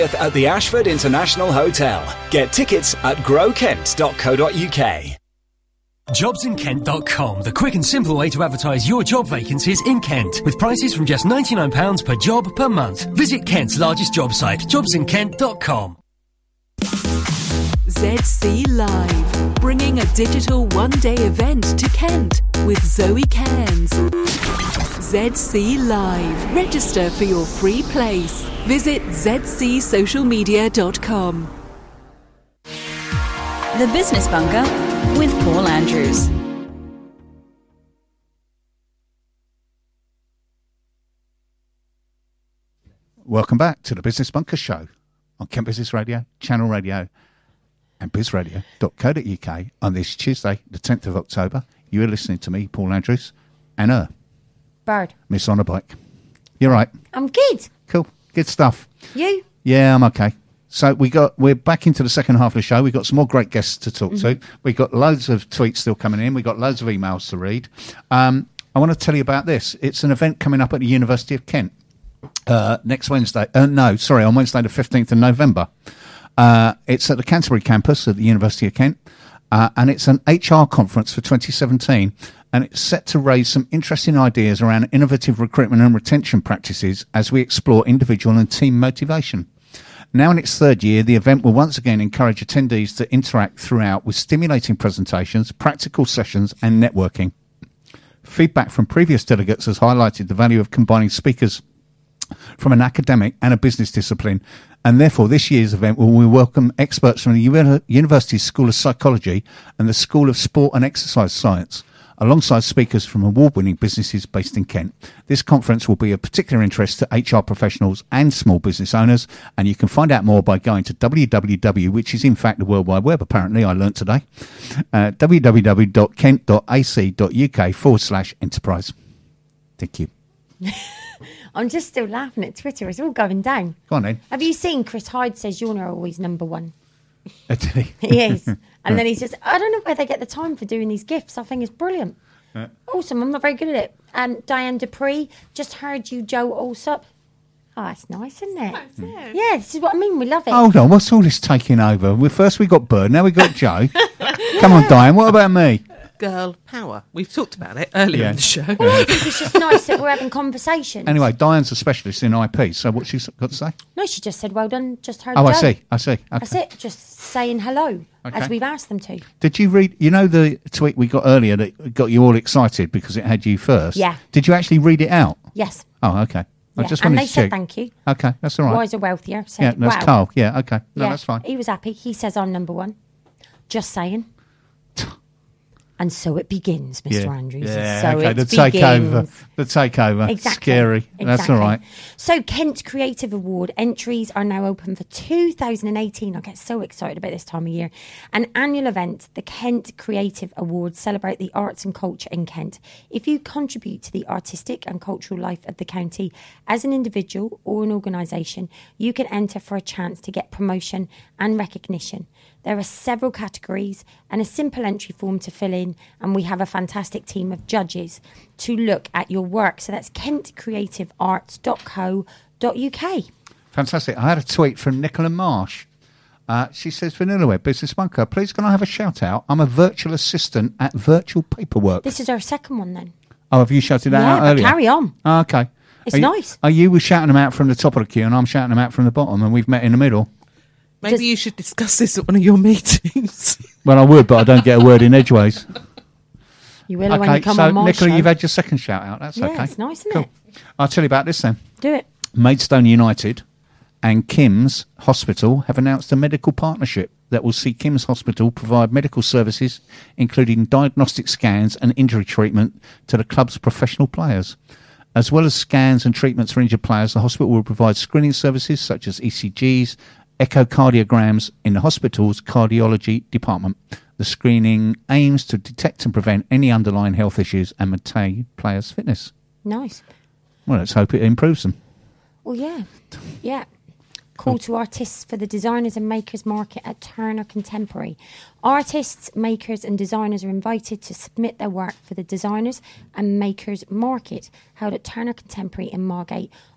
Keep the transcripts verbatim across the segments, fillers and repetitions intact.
At the Ashford International Hotel. Get tickets at grow kent dot co dot uk. jobs in kent dot com, the quick and simple way to advertise your job vacancies in Kent, with prices from just ninety-nine pounds per job per month. Visit Kent's largest job site, jobs in kent dot com. Z C Live, bringing a digital one-day event to Kent with Zoe Cairns. Z C Live. Register for your free place. Visit z c social media dot com. The Business Bunker with Paul Andrews. Welcome back to the Business Bunker Show on Kent Business Radio, Channel Radio and biz radio dot co dot uk on this Tuesday, the tenth of October. You are listening to me, Paul Andrews, and her, Bird. Miss On a Bike. You're right. I'm good. Cool. Good stuff. You? Yeah, I'm okay. So we got we're back into the second half of the show. We've got some more great guests to talk mm-hmm. to. We've got loads of tweets still coming in. We've got loads of emails to read. Um, I want to tell you about this. It's an event coming up at the University of Kent uh, next Wednesday. Uh, no, sorry, on Wednesday the fifteenth of November. Uh, it's at the Canterbury campus at the University of Kent. Uh, and it's an H R conference for twenty seventeen. And it's set to raise some interesting ideas around innovative recruitment and retention practices as we explore individual and team motivation. Now in its third year, the event will once again encourage attendees to interact throughout with stimulating presentations, practical sessions and networking. Feedback from previous delegates has highlighted the value of combining speakers from an academic and a business discipline, and therefore this year's event will welcome experts from the U- University's School of Psychology and the School of Sport and Exercise Science, alongside speakers from award-winning businesses based in Kent. This conference will be of particular interest to H R professionals and small business owners, and you can find out more by going to w w w, which is in fact the World Wide Web, apparently, I learnt today, uh, w w w dot kent dot a c dot u k forward slash enterprise. Thank you. I'm just still laughing at Twitter. It's all going down. Go on then. Have you seen Chris Hyde says you're not always number one? Uh, did he? He is. And then he says, I don't know where they get the time for doing these gifts. I think it's brilliant. Uh, awesome. I'm not very good at it. And um, Diane Dupree, just heard you, Joe Alsop. Oh, that's nice, isn't it? That's it. Yeah, this is what I mean. We love it. Hold on. What's all this taking over? We First we got Bird, now we got Joe. Come on, Diane. What about me? Girl power. We've talked about it earlier yeah. in the show. Well, I think it's just nice that we're having conversations. Anyway, Diane's a specialist in I P, so what's she got to say? No, she just said, well done, just heard Oh, Joe. I see, I see. Okay. That's it, just saying hello, okay. as we've asked them to. Did you read, you know the tweet we got earlier that got you all excited because it had you first? Yeah. Did you actually read it out? Yes. Oh, okay. I yeah. just and wanted they to said check. thank you. Okay, that's all right. Wiser, wealthier. Said, yeah, that's wow. Carl. Yeah, okay. No, yeah, that's fine. He was happy. He says I'm number one. Just saying. And so it begins, Mister Yeah. Andrews. Yeah, so okay. it The begins. takeover. The takeover. Exactly. Scary. Exactly. That's all right. So Kent Creative Award entries are now open for two thousand eighteen. I get so excited about this time of year. An annual event, the Kent Creative Awards, celebrate the arts and culture in Kent. If you contribute to the artistic and cultural life of the county as an individual or an organisation, you can enter for a chance to get promotion and recognition. There are several categories and a simple entry form to fill in, and we have a fantastic team of judges to look at your work. So that's kent creative arts dot co dot u k. Fantastic. I had a tweet from Nicola Marsh. Uh, she says, VanillaWeb Business Bunker, please can I have a shout out? I'm a virtual assistant at Virtual Paperwork. This is our second one then. Oh, have you shouted that yeah, out but earlier? carry on. Oh, okay. It's are you, nice. Are you shouting them out from the top of the queue and I'm shouting them out from the bottom and we've met in the middle? Maybe Does, you should discuss this at one of your meetings. Well, I would, but I don't get a word in edgeways. You will okay, when you come so on my Nicola, show. you've had your second shout out. That's yeah, okay. It's nice, isn't cool. it? I'll tell you about this then. Do it. Maidstone United and Kim's Hospital have announced a medical partnership that will see Kim's Hospital provide medical services, including diagnostic scans and injury treatment to the club's professional players. As well as scans and treatments for injured players, the hospital will provide screening services such as E C Gs, echocardiograms in the hospital's cardiology department. The screening aims to detect and prevent any underlying health issues and maintain players' fitness. Nice. Well, let's hope it improves them. Well, yeah. Yeah. Call to artists for the Designers and Makers Market at Turner Contemporary. Artists, makers and designers are invited to submit their work for the Designers and Makers Market held at Turner Contemporary in Margate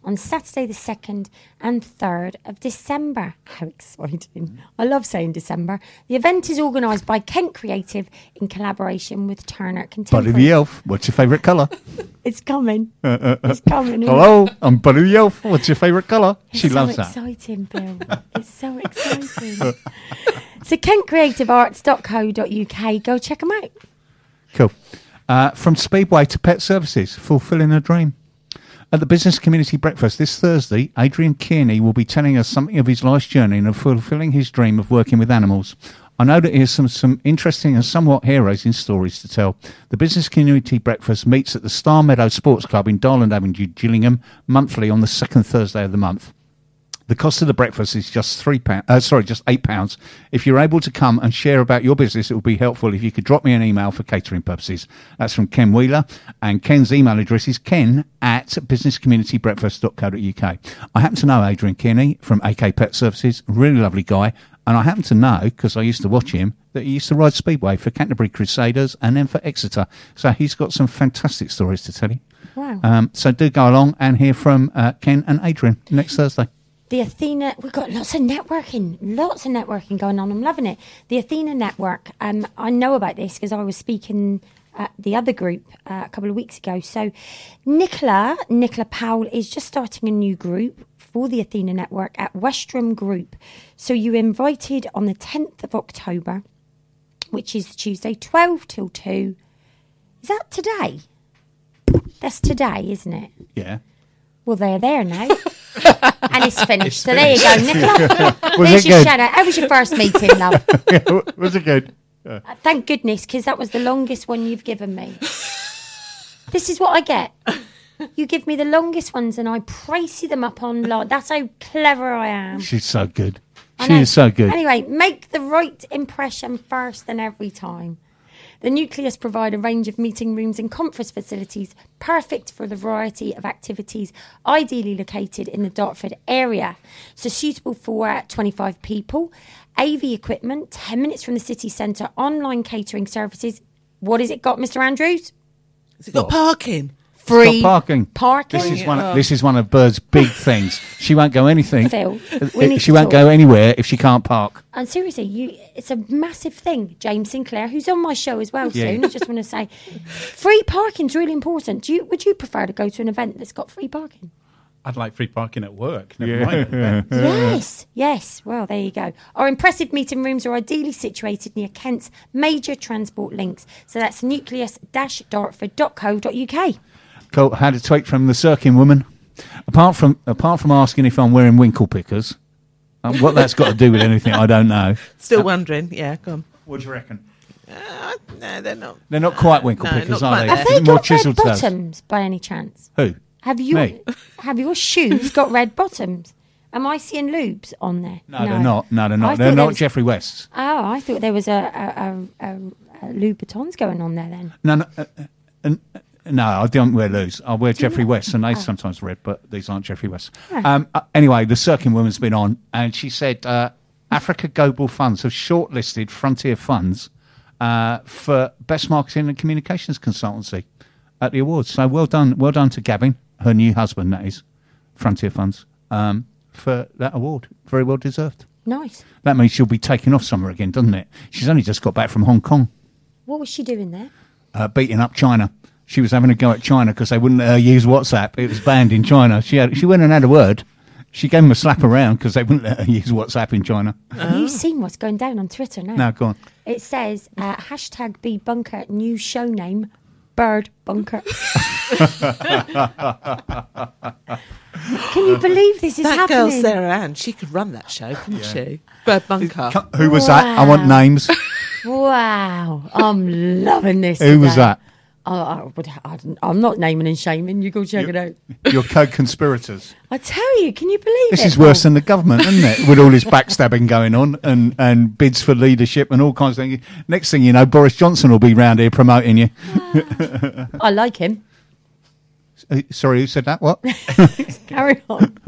on Saturday the second and third of December. How exciting. I love saying December. The event is organised by Kent Creative in collaboration with Turner Contemporary. Buddy the Elf, what's your favourite colour? It's coming. It's coming. isn't Hello, I'm Buddy the Elf. What's your favourite colour? It's She so loves that. exciting, Bill. It's so exciting. So kent creative arts dot co dot uk. Go check them out. Cool. Uh, from Speedway to Pet Services, fulfilling a dream. At the Business Community Breakfast this Thursday, Adrian Kearney will be telling us something of his life's journey and of fulfilling his dream of working with animals. I know that he has some, some interesting and somewhat hair-raising stories to tell. The Business Community Breakfast meets at the Star Meadow Sports Club in Darland Avenue, Gillingham, monthly on the second Thursday of the month. The cost of the breakfast is just three pounds. Uh, sorry, just eight pounds. If you're able to come and share about your business, it would be helpful if you could drop me an email for catering purposes. That's from Ken Wheeler, and Ken's email address is ken at business community breakfast dot co dot uk. I happen to know Adrian Kearney from A K Pet Services, really lovely guy, and I happen to know, because I used to watch him, that he used to ride Speedway for Canterbury Crusaders and then for Exeter. So he's got some fantastic stories to tell you. Wow. Um, so do go along and hear from uh, Ken and Adrian next Thursday. The Athena, we've got lots of networking, lots of networking going on. I'm loving it. The Athena Network, um, I know about this because I was speaking at the other group uh, a couple of weeks ago. So Nicola, Nicola Powell is just starting a new group for the Athena Network at Westrum Group. So you invited on the tenth of October, which is Tuesday, twelve till two. Is that today? That's today, isn't it? Yeah. Well, they're there now. And it's finished. It's so finished. There you go, Nicola. Was There's it your good? shout out. How was your first meeting, love? Was it good? Uh, thank goodness, because that was the longest one you've given me. This is what I get. You give me the longest ones and I praise them up online. That's how clever I am. She's so good. I She know. is so good. Anyway, make the right impression first and every time. The Nucleus provide a range of meeting rooms and conference facilities perfect for the variety of activities, ideally located in the Dartford area. So suitable for twenty-five people. A V equipment, ten minutes from the city centre, online catering services. What has it got, Mister Andrews? Has it got parking? Free Stop parking. Parking. This is one. Of, this is one of Bird's big things. She won't go anything. Phil, uh, we need she to won't talk. go anywhere if she can't park. And seriously, you it's a massive thing. James Sinclair, who's on my show as well Yeah. soon, I just want to say, free parking's really important. Do you would you prefer to go to an event that's got free parking? I'd like free parking at work. Never Yeah. mind. events. Yes, yes. Well, there you go. Our impressive meeting rooms are ideally situated near Kent's major transport links. So that's nucleus dash dartford dot co dot uk. Cool. Had a tweet from the Cirkin woman. Apart from apart from asking if I'm wearing winkle pickers, um, what that's got to do with anything, I don't know. Still wondering. Yeah, go on. What do you reckon? Uh, no, they're not. They're not quite winkle No, pickers, not are quite they? there. Have they More got red chiseled toes. bottoms by any chance? Who? Have you Me? have your shoes got red bottoms? Am I seeing lubes on there? No, they're not. No, they're I not. thought They're there not was- Jeffrey West's. Oh, I thought there was a, a, a, a, a Louboutins going on there then. No, no. Uh, uh, uh, no, I don't wear loose. I wear Jeffrey West, and Oh. they sometimes red, but these aren't Jeffrey West. Um, uh, anyway, the Cirkin woman's been on, and she said uh, Africa Global Funds have shortlisted Frontier Funds uh, for Best Marketing and Communications Consultancy at the awards. So well done, well done to Gavin, her new husband, that is, Frontier Funds, um, for that award. Very well deserved. Nice. That means she'll be taking off somewhere again, doesn't it? She's only just got back from Hong Kong, What was she doing there? uh, beating up China. She was having a go at China because they wouldn't let her use WhatsApp. It was banned in China. She had, she went and had a word. She gave them a slap around because they wouldn't let her use WhatsApp in China. Have you seen what's going down on Twitter now? Now, go on. It says uh, hashtag B Bunker new show name Bird Bunker. Can you believe this is That happening? girl, Sarah Ann, she could run that show, couldn't she? Bird Bunker. Who was that? I want names. Wow, I'm loving this. Who was today. that? I, I would, I don't- I'm not naming and shaming. You go check it out. Your co-conspirators. I tell you, can you believe This it? is worse than the government, isn't it? With all this backstabbing going on and, and bids for leadership and all kinds of things. Next thing you know, Boris Johnson will be round here promoting you. I like him. Uh, Sorry, who said that? What? Carry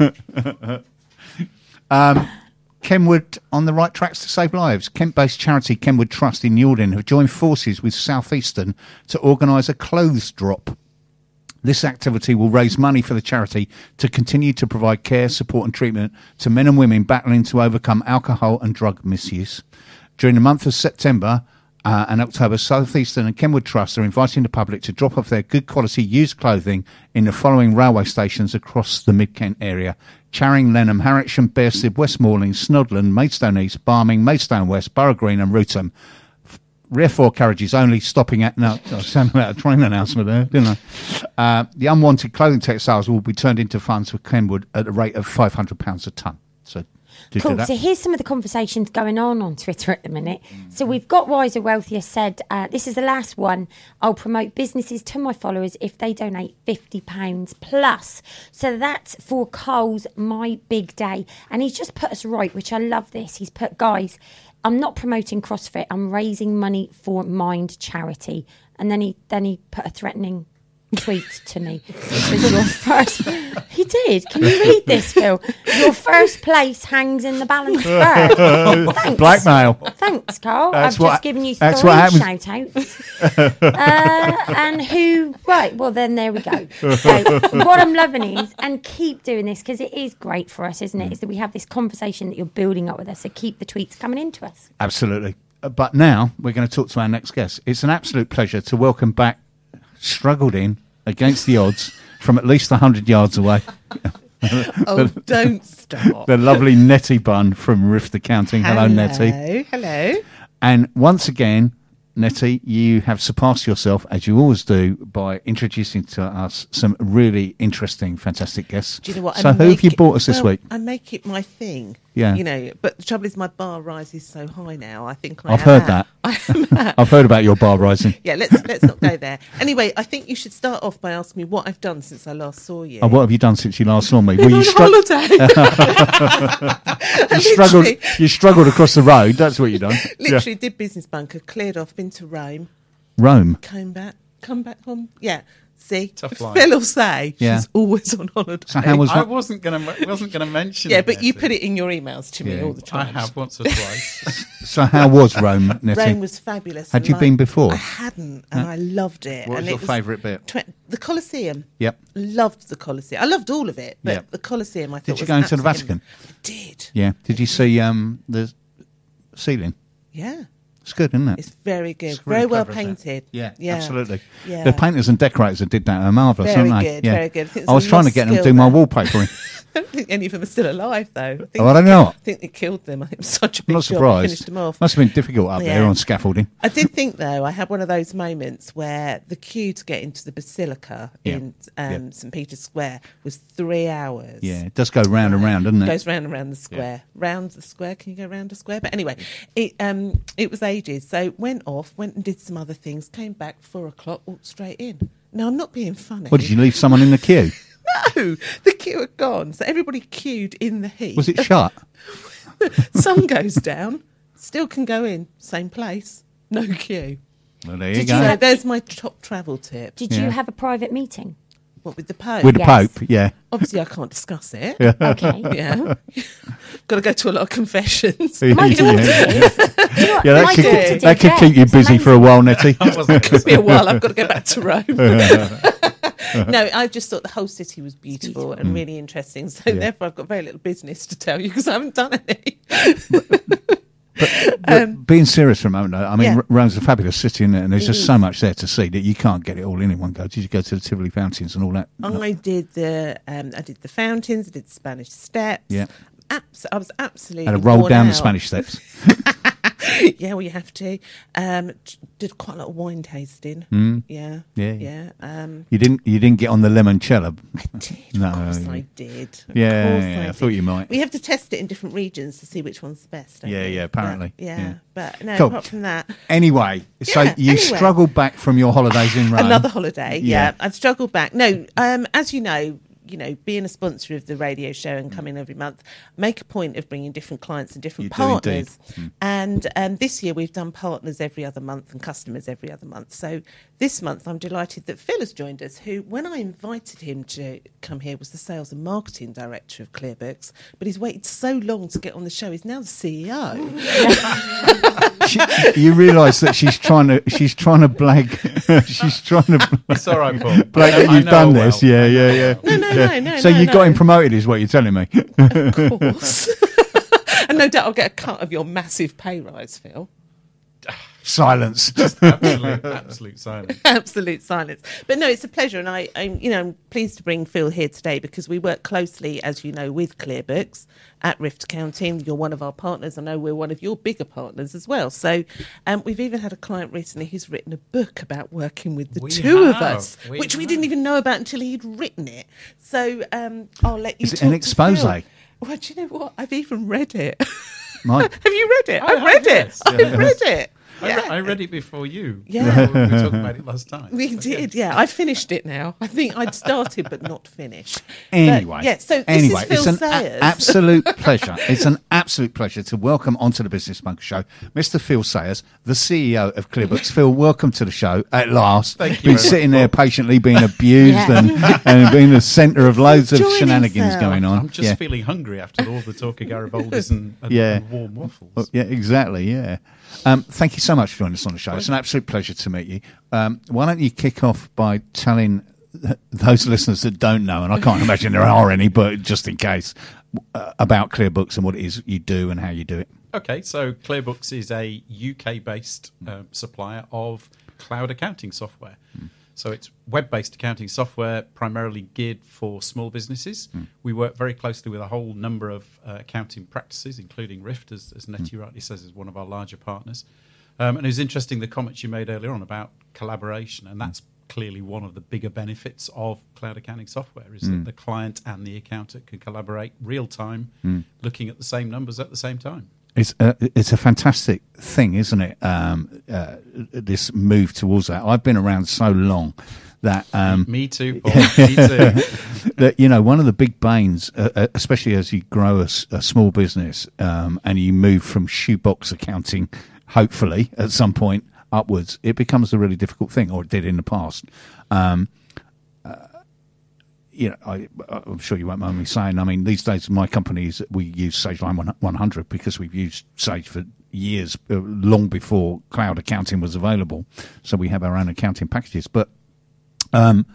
on. Kenwood on the right tracks to save lives. Kent-based charity Kenwood Trust in Yalding have joined forces with Southeastern to organise a clothes drop. This activity will raise money for the charity to continue to provide care, support and treatment to men and women battling to overcome alcohol and drug misuse. During the month of September uh, and October, South Eastern and Kenwood Trust are inviting the public to drop off their good quality used clothing in the following railway stations across the Mid-Kent area: Charing, Lenham, Harwich, Bearsted, Westmoreland, Snodland, Maidstone East, Barming, Maidstone West, Borough Green and Rootham. Rear four carriages only, stopping at... No, I sounded like a train announcement there, didn't I? Uh, the unwanted clothing textiles will be turned into funds for Kenwood at the rate of five hundred pounds a tonne. So, did Cool. do that. So here's some of the conversations going on on Twitter at the minute. So we've got Wiser Wealthier said, uh, this is the last one. I'll promote businesses to my followers if they donate fifty pounds plus. So that's for Coles My Big Day. And he's just put us right, which I love this. He's put, guys, I'm not promoting CrossFit. I'm raising money for Mind Charity. And then he then he put a threatening tweet to me. Because your first, he did. Can you read this, Phil? Your first place hangs in the balance third. Thanks. Blackmail. Thanks, Carl. That's I've what- just given you that's three what shout outs. uh, and who, right, well, then there we go. So, what I'm loving is, and keep doing this because it is great for us, isn't it? Is that we have this conversation that you're building up with us. So, keep the tweets coming into us. Absolutely. Uh, But now we're going to talk to our next guest. It's an absolute pleasure to welcome back, struggled in against the odds from at least one hundred yards away, Oh, don't stop. the lovely Nettie Bunn from Rift Accounting. Hello, Nettie. Hello. And once again, Nettie, you have surpassed yourself, as you always do, by introducing to us some really interesting, fantastic guests. Do you know what? So I who have make you it- brought us this well, week? I make it my thing. Yeah. You know, but the trouble is my bar rises so high now. I think I I've am heard at- that. I am at- I've heard about your bar rising. Yeah, let's let's not go there. Anyway, I think you should start off by asking me what I've done since I last saw you. Oh, what have you done since you last saw me? Been on stru- holiday. you struggled. Literally- You struggled across the road. That's what you done. Literally did business bunker, cleared off, been to Rome, Yeah. Rome. came back, come back home. Yeah. See, Tough life. Phil will say Yeah. she's always on holiday. So how was I Ro- wasn't going to wasn't going to mention. yeah, it, but you Nettie. put it in your emails to me Yeah. all the I time. have once or twice. So how was Rome, Nettie? Rome was fabulous. Had and you my- been before? I hadn't, and I loved it. What was and your it favourite bit? Tw- the Colosseum. Yep. Loved the Colosseum. I loved all of it, but Yep. the Colosseum I thought Did you was go into the absolutely- Vatican? I did. Yeah. Did you see um, the ceiling? Yeah. It's good, isn't it? It's very good. It's really very well clever, isn't it? painted. Yeah, yeah. absolutely. Yeah. The painters and decorators that did that are marvellous, Very aren't they? good, Yeah. very good. I think I was there's a trying to lost get them to skill do my there. wallpapering. I don't think any of them are still alive, though. I think Oh, I don't they- know. I think they killed them. I think it was such a I'm big not job. They surprised. finished them off. Must have been difficult up there Yeah. on scaffolding. I did think, though, I had one of those moments where the queue to get into the Basilica Yeah. in um, Yeah. St Peter's Square was three hours. Yeah, it does go round and round, doesn't it? Goes round and round the square. Round the square. Can you go round the square? But anyway, it um it was ages. So went off, went and did some other things, came back four o'clock, walked straight in. Now I'm not being funny. What, did you leave someone in the queue? No, the queue had gone. So everybody queued in the heat. Was it shut? Sun goes down, still can go in, same place, no queue. Well, there you Did go. you So have- there's my top travel tip. Did Yeah. you have a private meeting? What with the Pope? With the Yes. Pope, yeah. Obviously, I can't discuss it. Okay. Yeah, got to go to a lot of confessions. My daughter yeah, did. Do you know what? yeah, that My could, daughter did, did, that could yeah. keep you It's busy for a amazing. while, Nettie. I wasn't going to Be a while. I've got to go back to Rome. No, I just thought the whole city was beautiful and really interesting. So therefore, I've got very little business to tell you because I haven't done any. But being serious for a moment, though, I mean, Yeah. R- Rome's a fabulous city, isn't it? And there's It just is. so much there to see that you can't get it all in in one go. Did you go to the Tivoli fountains and all that? I did the um, I did the fountains. I did the Spanish Steps. Yeah. Abs- I was absolutely Had a roll worn down the out. Spanish steps. Yeah, well, you have to. Um, t- did quite a lot of wine tasting. Mm. Yeah, Yeah, yeah. yeah. Um, You didn't. You didn't get on the limoncello. I did. No, of course, yeah. I did. Of Yeah, course yeah, I did. thought you might. We have to test it in different regions to see which one's the best. don't Yeah, we? yeah, apparently. Yeah, Yeah. but no. Cool. Apart from that, Anyway, so Yeah, you anyway. struggled back from your holidays in Rome. another holiday. Yeah. Yeah. I've struggled back. No, um, as you know, you know, being a sponsor of the radio show and coming every month, make a point of bringing different clients and different You do partners. indeed. Mm. And um, this year we've done partners every other month and customers every other month. So this month I'm delighted that Phil has joined us, who, when I invited him to come here, was the sales and marketing director of ClearBooks, but he's waited so long to get on the show. He's now the C E O. She, you realise that she's trying to she's trying to blag she's trying to It's all right, Paul. blag I- that I you've know done well. this. Yeah, yeah, yeah. No, no, yeah. no, no, So no, you no. got him promoted, is what you're telling me. Of course. And no doubt I'll get a cut of your massive pay rise, Phil. Silence. Absolute, absolute silence. Absolute silence. But no, it's a pleasure, and I, I'm, you know, I'm pleased to bring Phil here today because we work closely, as you know, with ClearBooks at Rift Accounting. You're one of our partners. I know we're one of your bigger partners as well. So um, we've even had a client recently who's written a book about working with the We two of have. us, We which we have. didn't even know about until he'd written it. So um, I'll let you. Is it talk an to expose? Phil. Well, do you know what? I've even read it. My- Have you read it? I I've have, read yes. it. I've read it. I, Yeah. re- I read it before you. Yeah. we talked about it last time. We So, did, yeah. I finished it now. I think I'd started but not finished. Anyway, But, yeah. So this anyway, is Phil it's an a- Sayers. absolute pleasure. It's an absolute pleasure to welcome onto the Business Bunker Show Mister Phil Sayers, the C E O of ClearBooks. Phil, welcome to the show at last. Thank you Been very sitting much, there Paul. patiently being abused Yeah. and, and being the centre of loads of Enjoying shenanigans himself. going on. I'm just yeah. feeling hungry after all the talk of Garibaldi's and, and, Yeah. and warm waffles. Well, yeah, exactly. Yeah. Um, thank you so much for joining us on the show. It's an absolute pleasure to meet you. Um, why don't you kick off by telling th- those listeners that don't know, and I can't imagine there are any, but just in case, uh, about ClearBooks and what it is you do and how you do it. Okay, so ClearBooks is a U K-based uh, supplier of cloud accounting software. Mm. So it's web-based accounting software primarily geared for small businesses. Mm. We work very closely with a whole number of uh, accounting practices, including Rift, as, as Nettie Mm. rightly says, is one of our larger partners. Um, and it was interesting the comments you made earlier on about collaboration, and that's clearly one of the bigger benefits of cloud accounting software is Mm. that the client and the accountant can collaborate real-time, Mm. looking at the same numbers at the same time. It's a, it's a fantastic thing, isn't it? Um, uh, this move towards that. I've been around so long that um, Me too, Paul. Me too. that you know one of the big banes, uh, uh, especially as you grow a, s- a small business um, and you move from shoebox accounting, hopefully at some point upwards, it becomes a really difficult thing, or it did in the past. Um, you know, I, I'm sure you won't mind me saying, I mean, these days my companies, we use SageLine one hundred because we've used Sage for years, uh, long before cloud accounting was available. So we have our own accounting packages. But um,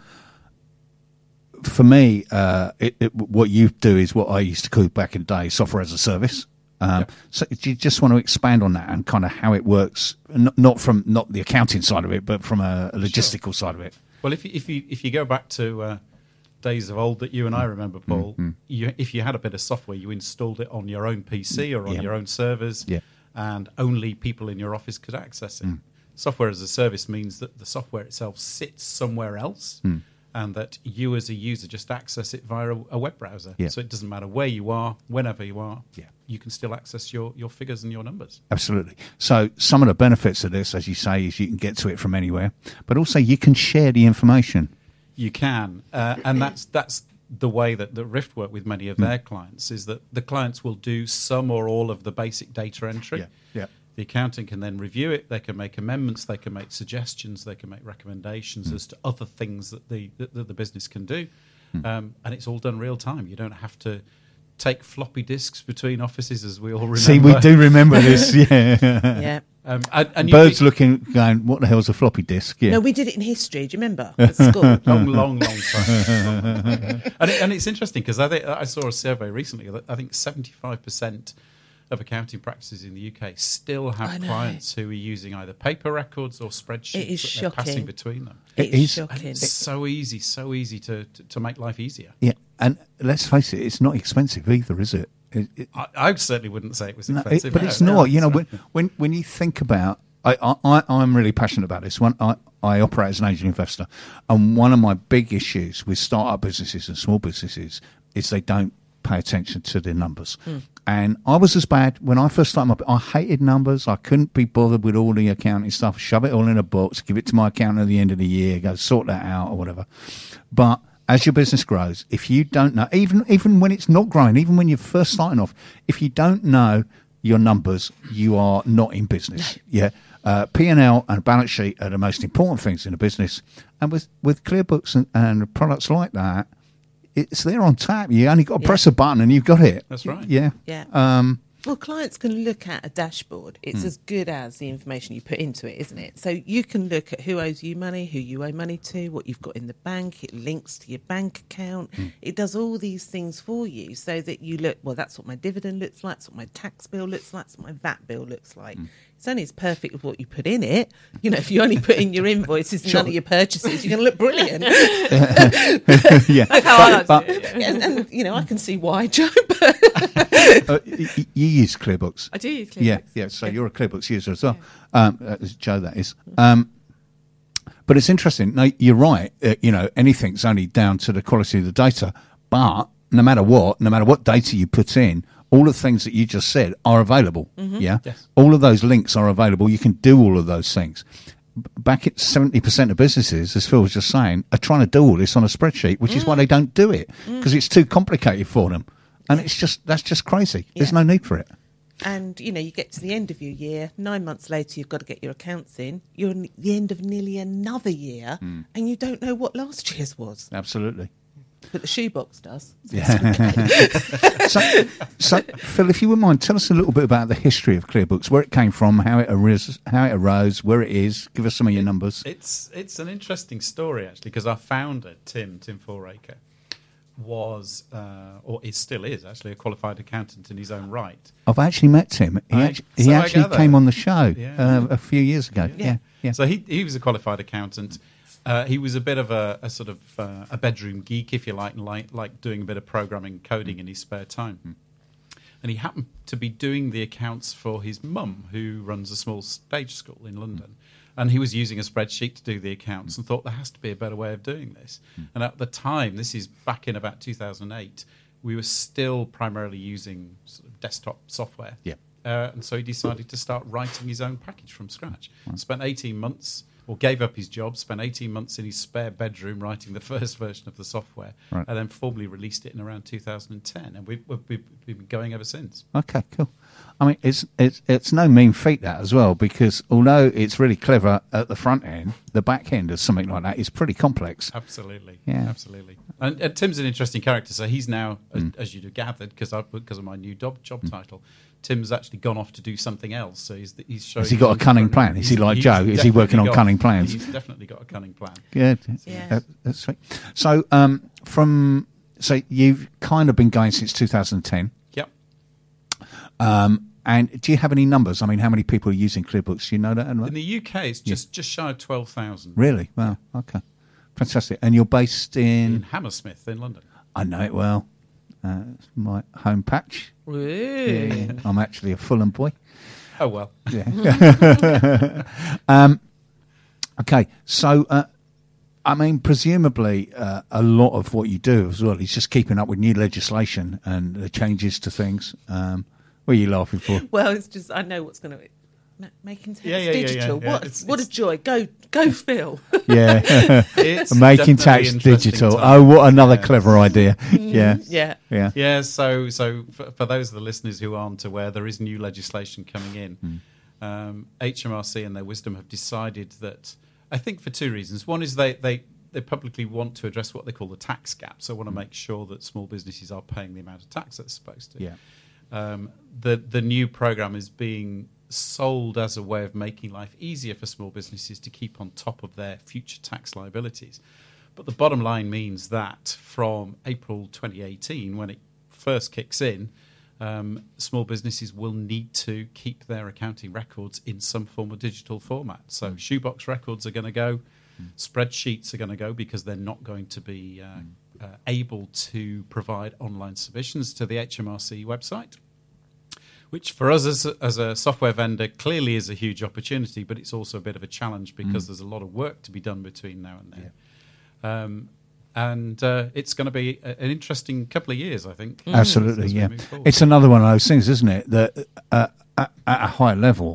for me, uh, it, it, what you do is what I used to call back in the day software as a service. Um, Yep. So do you just want to expand on that and kind of how it works, not, not from not the accounting side of it, but from a, a logistical side of it? Well, if you, if you if you go back to uh, days of old that you and I remember, Paul, Mm-hmm. you, if you had a bit of software, you installed it on your own P C or on Yeah. your own servers, Yeah. and only people in your office could access it. Mm. Software as a service means that the software itself sits somewhere else, Mm. and that you as a user just access it via a, a web browser. Yeah. So it doesn't matter where you are, whenever you are, Yeah. you can still access your, your figures and your numbers. Absolutely. So some of the benefits of this, as you say, is you can get to it from anywhere, but also you can share the information. You can, uh, and that's that's the way that, that Rift work with many of Mm. their clients, is that the clients will do some or all of the basic data entry. Yeah, yeah. The accountant can then review it. They can make amendments. They can make suggestions. They can make recommendations Mm. as to other things that the that, that the business can do, Mm. um, and it's all done real time. You don't have to take floppy disks between offices, as we all remember. See, we do remember this, yeah. Yeah. Um, and, and you- Birds looking, going, what the hell's a floppy disk? Yeah. No, we did it in history. Do you remember? At school. long, long, long time. and, it, and it's interesting because I think I saw a survey recently that I think seventy-five percent of accounting practices in the U K still I have know. clients who are using either paper records or spreadsheets It is that they're passing shocking. between them. It It is is- And shocking. it's so easy, so easy to, to, to make life easier. Yeah, and let's face it, it's not expensive either, is it? It- it- I, I certainly wouldn't say it was no, it- expensive. but no, it's no. not. You know, when, when when you think about, I, I, I- I'm really passionate about this. One, I, I operate as an angel investor, and one of my big issues with startup businesses and small businesses is they don't pay attention to their numbers. And I was as bad when I first started. My, I hated numbers. I couldn't be bothered with all the accounting stuff. Shove it all in a box, give it to my accountant at the end of the year, go sort that out or whatever. But as your business grows, if you don't know, even even when it's not growing, even when you're first starting off, if you don't know your numbers, you are not in business. Yeah. Uh, P and L and balance sheet are the most important things in a business. And with, with ClearBooks and, and products like that, it's there on tap. You only got to Yeah. press a button and you've got it. That's right. Yeah. Yeah. Um, Well, clients can look at a dashboard. It's as good as the information you put into it, isn't it? So you can look at who owes you money, who you owe money to, what you've got in the bank. It links to your bank account. It does all these things for you so that you look, well, that's what my dividend looks like, that's what my tax bill looks like, that's what my V A T bill looks like. It's only as perfect with what you put in it. You know, if you only put in your invoices and Sure. none of your purchases, you're going to look brilliant. yeah. That's how I like But- to do it. Yeah. and, and, you know, I can see why, Joe. But uh, y- y- you use ClearBooks. I do use ClearBooks. Yeah, yeah. So you're a ClearBooks user as well, um, uh, as Joe. That is. Um, but it's interesting. No, you're right. Uh, you know, anything's only down to the quality of the data. But no matter what, no matter what data you put in, all the things that you just said are available. Yeah, Yes. all of those links are available. You can do all of those things. B- Back at seventy percent of businesses, as Phil was just saying, are trying to do all this on a spreadsheet, which is why they don't do it because it's too complicated for them. And it's just that's just crazy. There's Yeah. no need for it. And, you know, you get to the end of your year, nine months later, you've got to get your accounts in. You're at the end of nearly another year, and you don't know what last year's was. Absolutely. But the shoebox does. so, so, Phil, if you wouldn't mind, tell us a little bit about the history of ClearBooks, where it came from, how it arose, how it arose, where it is. Give us some of your numbers. It's it's an interesting story actually, because our founder Tim Tim Foraker was uh, or is still is actually a qualified accountant in his own right. I've actually met Tim. He, Right. actually, he So I actually gather. came on the show Yeah. uh, a few years ago. Yeah, yeah. So he he was a qualified accountant. Uh, he was a bit of a, a sort of uh, a bedroom geek, if you like, and like like doing a bit of programming, coding in his spare time. And he happened to be doing the accounts for his mum, who runs a small stage school in London. And he was using a spreadsheet to do the accounts and thought there has to be a better way of doing this. And at the time, this is back in about two thousand eight, we were still primarily using sort of desktop software. Yeah. Uh, and so he decided to start writing his own package from scratch. Spent eighteen months, or gave up his job, spent eighteen months in his spare bedroom writing the first version of the software, Right. and then formally released it in around two thousand ten. And we've, we've, we've been going ever since. Okay, cool. I mean, it's it's it's no mean feat that as well, because although it's really clever at the front end, the back end of something like that is pretty complex. Absolutely, Yeah. absolutely. And, and Tim's an interesting character. So he's now, as, Mm. as you'd have gathered, because because of my new job job title, Tim's actually gone off to do something else. So he's he's showing. Has he got a cunning plan? Is he like Joe? Is he working on definitely got- cunning plans? He's definitely got a cunning plan. Yeah, Yeah. that- that's sweet. So, um, from so you've kind of been going since two thousand ten. Yep. Um, and do you have any numbers? I mean, how many people are using ClearBooks? Do you know that? In the U K, it's just just shy of twelve thousand. Really? Wow. Okay. Fantastic. And you're based in? In Hammersmith in London. I know it well. Uh, it's my home patch. Ooh. Yeah, yeah. I'm actually a Fulham boy. Oh well. Yeah. um, okay. So, uh, I mean, presumably, uh, a lot of what you do as well is just keeping up with new legislation and the changes to things. Um, what are you laughing for? Well, it's just, I know what's going to making tax Yeah, yeah, yeah, yeah, digital. yeah. What, It's- what it's- a joy. Go, go, Phil. Yeah. It's Making definitely tax interesting digital. time. Oh, what another Yeah. clever idea. Yeah. Yeah. Yeah. Yeah, so so for, for those of the listeners who aren't aware, there is new legislation coming in. Hmm. Um, H M R C, in their wisdom, have decided that, I think for two reasons. One is they, they, they publicly want to address what they call the tax gap, so want to make sure that small businesses are paying the amount of tax that they're supposed to. Yeah. Um, the, the new program is being sold as a way of making life easier for small businesses to keep on top of their future tax liabilities. But the bottom line means that from April twenty eighteen, when it first kicks in, um, small businesses will need to keep their accounting records in some form of digital format. So mm. shoebox records are going to go, mm. spreadsheets are going to go because they're not going to be uh, mm. uh, able to provide online submissions to the H M R C website, which for us as a, as a software vendor clearly is a huge opportunity, but it's also a bit of a challenge because mm. there's a lot of work to be done between now and then. Yeah. Um, and uh, it's going to be a, an interesting couple of years, I think. Absolutely, as we yeah. move forward. It's another one of those things, isn't it? That uh, at, at a high level,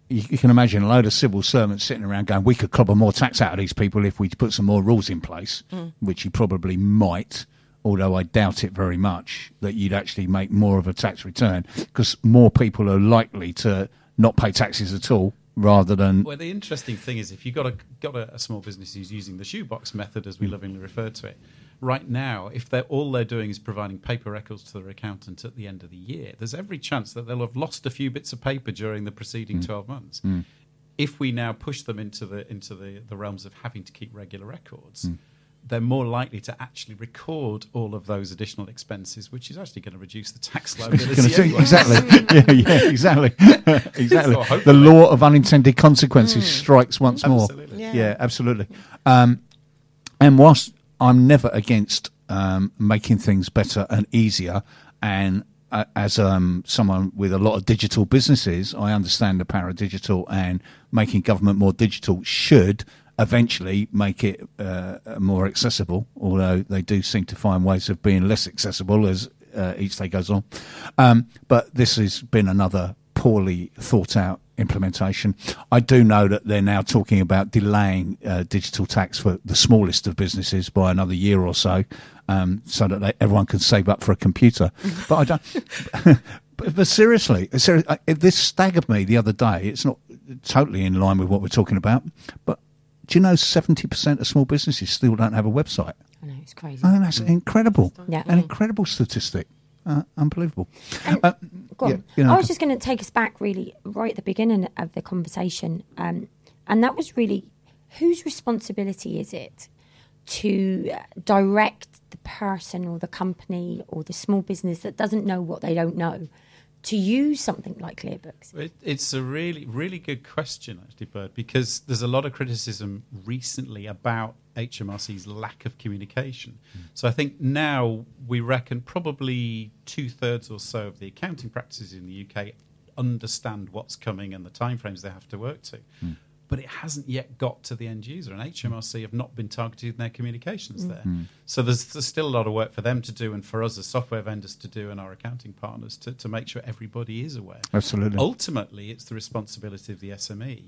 you, you can imagine a load of civil servants sitting around going, we could clobber more tax out of these people if we put some more rules in place, mm. which you probably might, although I doubt it very much, that you'd actually make more of a tax return because more people are likely to not pay taxes at all rather than... Well, the interesting thing is if you've got a, got a, a small business who's using the shoebox method, as we lovingly refer to it, right now, if they're all they're doing is providing paper records to their accountant at the end of the year, there's every chance that they'll have lost a few bits of paper during the preceding mm. twelve months. Mm. If we now push them into the into the, the realms of having to keep regular records, mm. they're more likely to actually record all of those additional expenses, which is actually going to reduce the tax liability. Anyway. Exactly. yeah, yeah, exactly. exactly. So the law of unintended consequences mm. strikes once absolutely. more. Yeah, yeah absolutely. Um, and whilst I'm never against um, making things better and easier, and uh, as um, someone with a lot of digital businesses, I understand the power of digital, and making government more digital should eventually make it uh, more accessible, although they do seem to find ways of being less accessible as uh, each day goes on. Um, but this has been another poorly thought out implementation. I do know that they're now talking about delaying uh, digital tax for the smallest of businesses by another year or so, um, so that they, everyone can save up for a computer. But I don't. but, but seriously, seriously, this staggered me the other day. It's not totally in line with what we're talking about, but do you know seventy percent of small businesses still don't have a website? I know, it's crazy. I mean, that's incredible. Yeah. An incredible statistic. Uh, unbelievable. And, uh, go on. Yeah, you know, I was just going to take us back really right at the beginning of the conversation. Um, and that was really, whose responsibility is it to uh, direct the person or the company or the small business that doesn't know what they don't know to use something like ClearBooks? It, it's a really, really good question, actually, Bird, because there's a lot of criticism recently about H M R C's lack of communication. Mm. So I think now we reckon probably two-thirds or so of the accounting practices in the U K understand what's coming and the timeframes they have to work to. Mm. But it hasn't yet got to the end user, and H M R C have not been targeted in their communications mm. there. Mm. So there's, there's still a lot of work for them to do and for us as software vendors to do and our accounting partners to, to make sure everybody is aware. Absolutely. Ultimately, it's the responsibility of the S M E,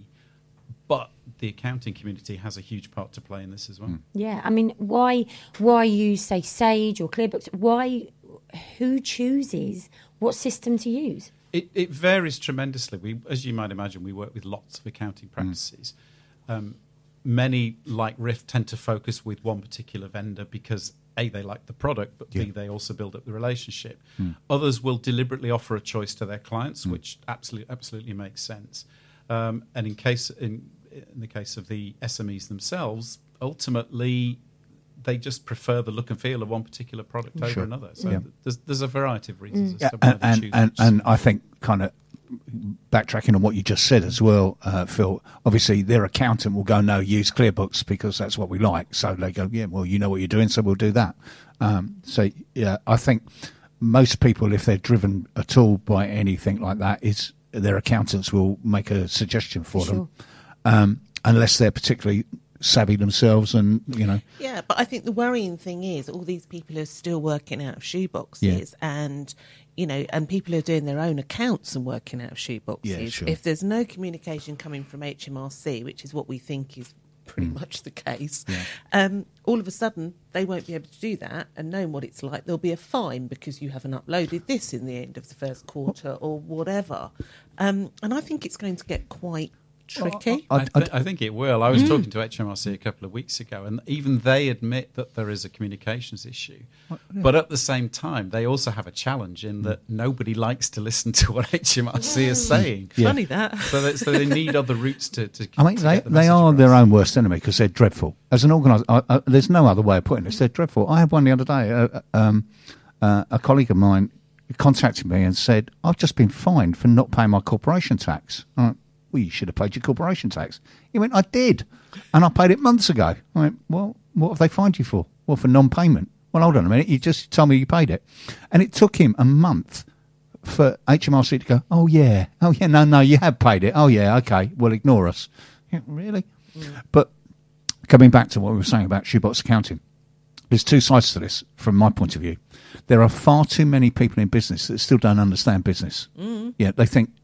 but the accounting community has a huge part to play in this as well. Mm. Yeah, I mean, why why use, say, Sage or ClearBooks? Why, who chooses what system to use? It, it varies tremendously. We, as you might imagine, we work with lots of accounting practices. Mm. Um, many, like Rift, tend to focus with one particular vendor because A, they like the product, but yeah. B, they also build up the relationship. Mm. Others will deliberately offer a choice to their clients, mm. which absolutely absolutely makes sense. Um, and in case in, in the case of the S M Es themselves, ultimately they just prefer the look and feel of one particular product over sure. another. So yeah. there's there's a variety of reasons. Mm. As to yeah, why and, they choose and, and I think kind of backtracking on what you just said as well, uh, Phil, obviously their accountant will go, no, use ClearBooks because that's what we like. So they go, yeah, well, you know what you're doing, so we'll do that. Um, so, yeah, I think most people, if they're driven at all by anything like that, is their accountants will make a suggestion for sure. them, um, unless they're particularly savvy themselves and, you know. Yeah, but I think the worrying thing is all these people are still working out of shoeboxes Yeah. and, you know, and people are doing their own accounts and working out of shoeboxes. Yeah, sure. If there's no communication coming from H M R C, which is what we think is pretty Mm. much the case, Yeah. um, all of a sudden they won't be able to do that, and knowing what it's like, there'll be a fine because you haven't uploaded this in the end of the first quarter or whatever. Um, and I think it's going to get quite tricky. I, th- I think it will. I was mm. talking to H M R C a couple of weeks ago, and even they admit that there is a communications issue. What, yeah. But at the same time, they also have a challenge in that nobody likes to listen to what H M R C is saying. Yeah. Funny that. So, that. so they need other routes to. to I mean, to they, get the they are across. their own worst enemy because they're dreadful. As an organiser, there's no other way of putting this. They're dreadful. I had one the other day. Uh, um, uh, a colleague of mine contacted me and said, I've just been fined for not paying my corporation tax. I went, well, you should have paid your corporation tax. He went, I did. And I paid it months ago. I went, well, what have they fined you for? Well, for non-payment. Well, hold on a minute. You just told me you paid it. And it took him a month for H M R C to go, oh, yeah. Oh, yeah, no, no, you have paid it. Oh, yeah, okay. Well, ignore us. Yeah, really? Mm. But coming back to what we were saying about shoebox accounting, there's two sides to this from my point of view. There are far too many people in business that still don't understand business. Mm. Yeah, they think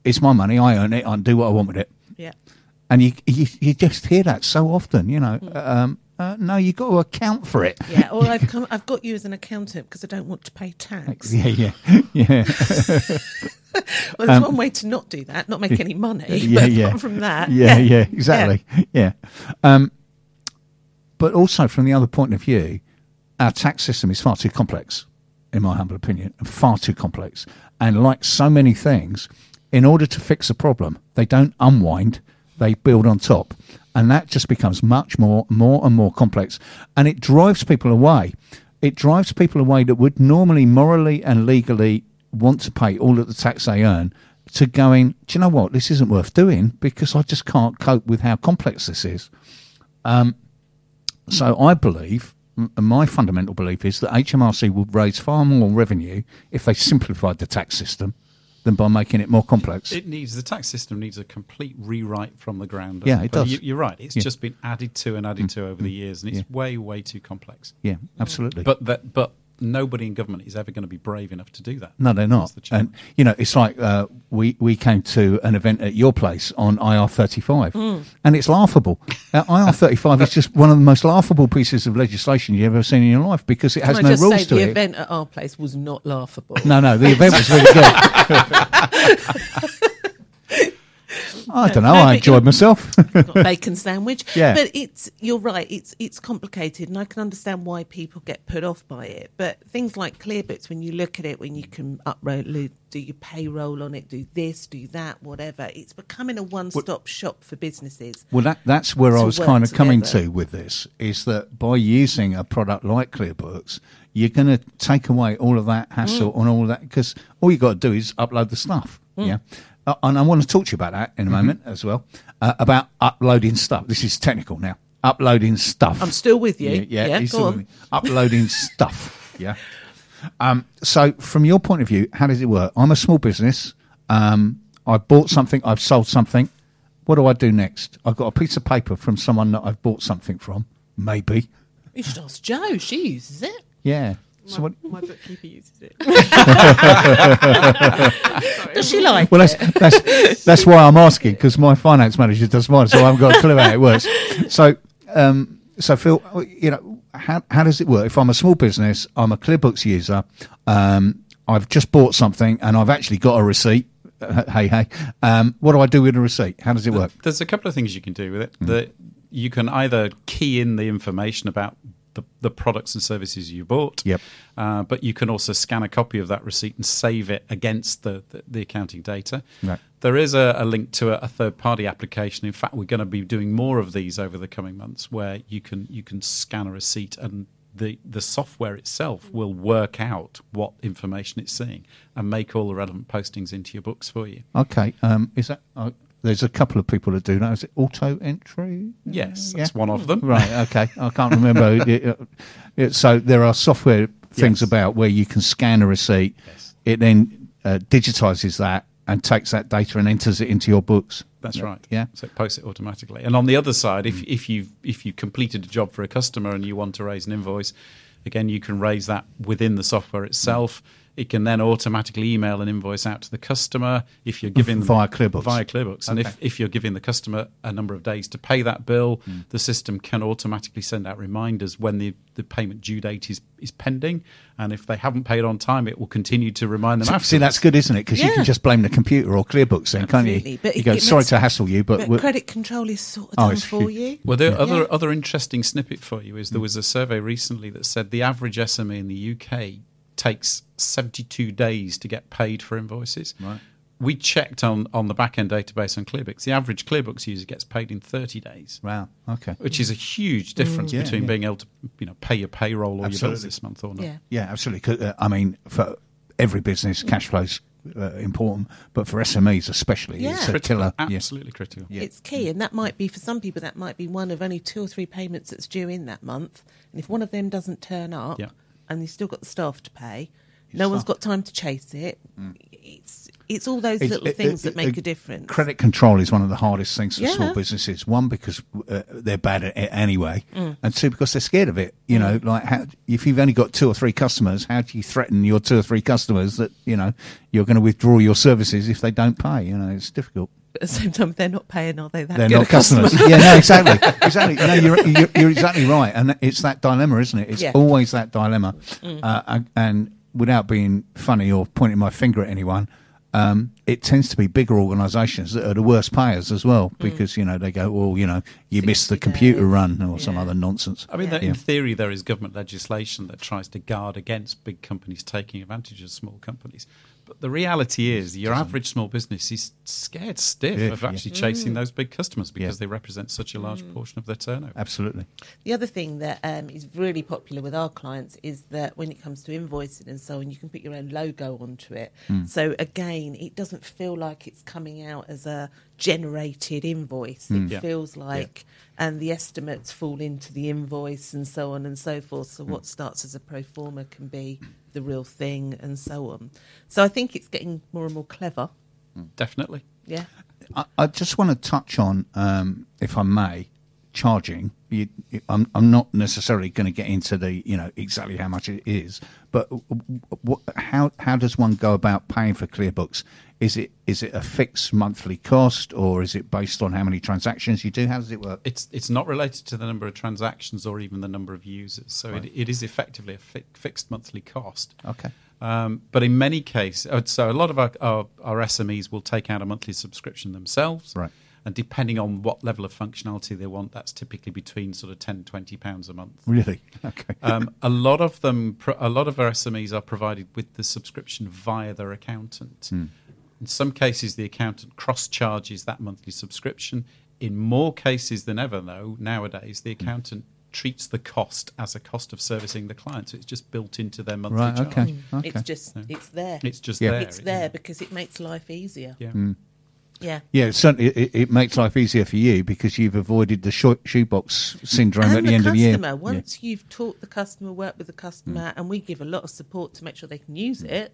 it's my money, I earn it, I can do what I want with it. Yeah. And you you, you just hear that so often, you know. Mm. Um, uh, no, you've got to account for it. Yeah, or I've come, I've got you as an accountant because I don't want to pay tax. Yeah, yeah, yeah. Well, there's um, one way to not do that, not make any money. Yeah, but yeah. apart from that, yeah, yeah, yeah, exactly, yeah. yeah. Um, but also, from the other point of view, our tax system is far too complex, in my humble opinion, far too complex. And like so many things, in order to fix a problem, they don't unwind; they build on top. And that just becomes much more, more and more complex. And it drives people away. It drives people away that would normally morally and legally want to pay all of the tax they earn to going, do you know what, this isn't worth doing because I just can't cope with how complex this is. Um, so I believe, m- my fundamental belief is that H M R C would raise far more revenue if they simplified the tax system than by making it more complex. It needs, the tax system needs a complete rewrite from the ground up. Yeah, it does. You, you're right. It's yeah. just been added to and added mm. to over the years, and it's yeah. way, way too complex. Yeah, absolutely. But that, but nobody in government is ever going to be brave enough to do that. No, they're not. The and, you know, it's like uh, we, we came to an event at your place on I R thirty-five, mm. and it's laughable. Uh, I R thirty-five is just one of the most laughable pieces of legislation you've ever seen in your life because it Can has I no just rules say to the it. The event at our place was not laughable. No, no, the event was really good. I don't know. No, I enjoyed myself. Got bacon sandwich. Yeah. But it's you're right. It's it's complicated, and I can understand why people get put off by it. But things like ClearBooks, when you look at it, when you can upload, do your payroll on it, do this, do that, whatever. It's becoming a one-stop well, shop for businesses. Well, that that's where I was kind of coming to with this. Is that by using a product like ClearBooks, you're going to take away all of that hassle mm. and all of that because all you got to do is upload the stuff. Mm. Yeah. Uh, and I want to talk to you about that in a moment mm-hmm. as well, uh, about uploading stuff. This is technical now. Uploading stuff. I'm still with you. Yeah, yeah, yeah he's go still on. with me. Uploading stuff. Yeah. Um, so from your point of view, how does it work? I'm a small business. Um, I've bought something. I've sold something. What do I do next? I've got a piece of paper from someone that I've bought something from. Maybe. You should ask Jo. She uses it. Yeah. My, so what, my bookkeeper uses it. Does she like well, it? That's, that's, that's why I'm asking, because my finance manager does mine, so I haven't got a clue how it works. So, um, so Phil, you know, how, how does it work? If I'm a small business, I'm a ClearBooks user, um, I've just bought something and I've actually got a receipt. Uh, hey, hey. Um, what do I do with a receipt? How does it work? There's a couple of things you can do with it. Mm. The, you can either key in the information about The, the products and services you bought, yep. uh, but you can also scan a copy of that receipt and save it against the, the, the accounting data. Right. There is a, a link to a, a third-party application. In fact, we're going to be doing more of these over the coming months, where you can you can scan a receipt and the, the software itself will work out what information it's seeing and make all the relevant postings into your books for you. Okay, um, is that? Uh, There's a couple of people that do that. Is it auto entry? Yes, uh, that's yeah? one of them. Right, okay. I can't remember. it, it, so there are software things yes. about where you can scan a receipt. Yes. It then uh, digitizes that and takes that data and enters it into your books. That's yeah. right. Yeah. So it posts it automatically. And on the other side, if if you if you completed a job for a customer and you want to raise an invoice, again, you can raise that within the software itself. It can then automatically email an invoice out to the customer if you're giving via ClearBooks. Via ClearBooks, and okay. if, if you're giving the customer a number of days to pay that bill, mm. the system can automatically send out reminders when the, the payment due date is, is pending. And if they haven't paid on time, it will continue to remind them. See, afterwards. see that's good, isn't it? Because yeah. you can just blame the computer or ClearBooks, then, Absolutely. can't you? But you it, go, it sorry makes, to hassle you, but, but credit control is sort of oh, done for you. Well, the yeah. other yeah. other interesting snippet for you is there was a survey recently that said the average S M E in the U K takes seventy-two days to get paid for invoices. Right. We checked on, on the back-end database on ClearBooks. The average ClearBooks user gets paid in thirty days. Wow, okay. Which is a huge difference Mm, yeah, between yeah. being able to, you know, pay your payroll or Absolutely. your bills this month or not. Yeah. Yeah, absolutely. 'Cause, uh, I mean, for every business, cash flow's uh, important, but for S M Es especially, Yeah. it's a Critical, killer. Yeah. absolutely critical. Yeah. It's key, and that might be, for some people, that might be one of only two or three payments that's due in that month. And if one of them doesn't turn up Yeah. and you've still got the staff to pay, No one's stuff. got time to chase it. Mm. It's it's all those It's, little it, things it, that make it, a difference. Credit control is one of the hardest things for Yeah. small businesses. One, because uh, they're bad at it anyway, Mm. and two, because they're scared of it. You Mm. know, like how, if you've only got two or three customers, how do you threaten your two or three customers that you know you're going to withdraw your services if they don't pay? You know, it's difficult. But at the same time, they're not paying, are they? That They're good not a customer? customers. Yeah, no, exactly, exactly. No, you're, you're you're exactly right, and it's that dilemma, isn't it? It's Yeah. always that dilemma. Mm. Uh, and, and without being funny or pointing my finger at anyone, um, it tends to be bigger organisations that are the worst payers as well, because you know they go, well, you know, you missed the computer days. run or some Yeah. other nonsense. I mean, Yeah. there- in theory, there is government legislation that tries to guard against big companies taking advantage of small companies. But the reality is, your average small business is scared stiff Yeah, of yeah. actually chasing Mm. those big customers because Yeah. they represent such a large portion of their turnover. Absolutely. The other thing that um, is really popular with our clients is that when it comes to invoicing and so on, you can put your own logo onto it. Mm. So again, it doesn't feel like it's coming out as a generated invoice. Mm. It Yeah. feels like, and the estimates fall into the invoice and so on and so forth. Mm. So what starts as a pro forma can be the real thing and so on. So I think it's getting more and more clever. Definitely. Yeah. I, I just want to touch on, um, if I may, charging. You, you, I'm, I'm not necessarily going to get into the, you know, exactly how much it is, but what, how how does one go about paying for ClearBooks? Is it is it a fixed monthly cost, or is it based on how many transactions you do? How does it work? It's it's not related to the number of transactions or even the number of users. So Right. it, it is effectively a fi- fixed monthly cost. Okay. Um, but in many cases, uh, so a lot of our, our, our S M Es will take out a monthly subscription themselves. Right. And depending on what level of functionality they want, that's typically between sort of ten, twenty pounds a month. Really? Okay. Um, a lot of them, pro- a lot of our S M Es are provided with the subscription via their accountant. Hmm. In some cases, the accountant cross-charges that monthly subscription. In more cases than ever, though, nowadays, the accountant treats the cost as a cost of servicing the client. So it's just built into their monthly Right, charge. okay. okay. It's just, it's there. It's just Yeah. there. It's there because it makes life easier. Yeah. Yeah. Yeah, it certainly it, it makes life easier for you because you've avoided the sho- shoebox syndrome And at the, the end customer, of the year. once you've taught the customer, worked with the customer, and we give a lot of support to make sure they can use it,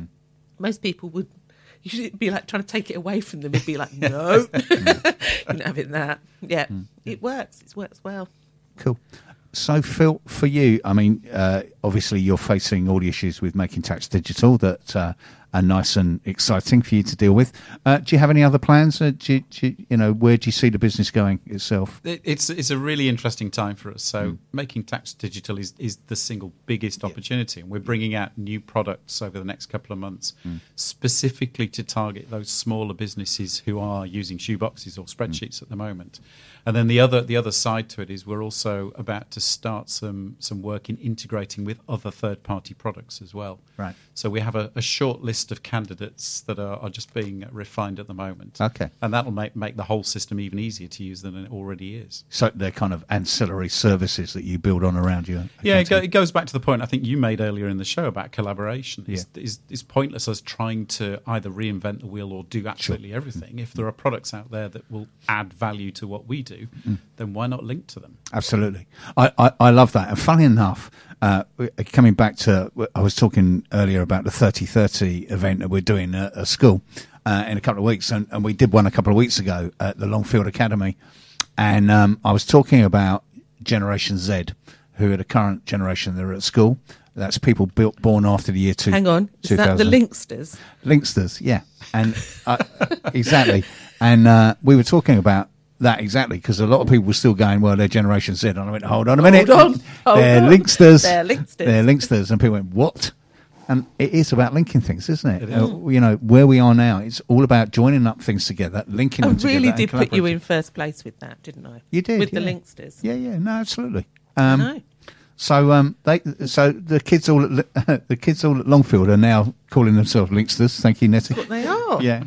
most people would, you'd be like trying to take it away from them. It'd be like, no, you're not having that. Yeah, it works. It works well. Cool. So, Phil, for you, I mean, uh, obviously you're facing all the issues with making tax digital that uh, are nice and exciting for you to deal with. Uh, do you have any other plans? Uh, do you, do you, you know, where do you see the business going itself? It, it's it's a really interesting time for us. So Mm. making tax digital is, is the single biggest opportunity, and we're bringing out new products over the next couple of months, Mm. specifically to target those smaller businesses who are using shoeboxes or spreadsheets at the moment. And then the other the other side to it is we're also about to start some some work in integrating with other third party products as well. Right. So we have a, a short list of candidates that are, are just being refined at the moment. Okay. And that'll make make the whole system even easier to use than it already is. So they're kind of ancillary services that you build on around you. Yeah, it, go, it goes back to the point I think you made earlier in the show about collaboration. It's, Yeah. it's, it's pointless us trying to either reinvent the wheel or do absolutely everything. If there are products out there that will add value to what we do, then why not link to them? Absolutely. I, I, I love that. And funny enough, uh, coming back to, I was talking earlier about the thirty thirty event that we're doing at a school uh, in a couple of weeks. And, and we did one a couple of weeks ago at the Longfield Academy. And um, I was talking about Generation Z, who are the current generation that are at school. That's people built born after the year two. Hang on, is two that the thousand. Linksters? Linksters, yeah. And uh, exactly. And uh, we were talking about that exactly because a lot of people were still going, well, they're Generation Z. And I went, hold on a minute. Hold on, hold they're on. Linksters. They're Linksters. They're Linksters. And people went, what? And it is about linking things, isn't it? It Uh, you know, where we are now, it's all about joining up things together, linking I them together. really and did put you collaborating. in first place with that, didn't I? You did, With the yeah. Linksters. Yeah, yeah, no, absolutely. I Um, know. So, um, they, so the kids all at, Li- the kids all at Longfield are now calling themselves Linksters. Thank you, Nettie. What they are. Yeah.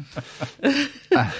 Uh,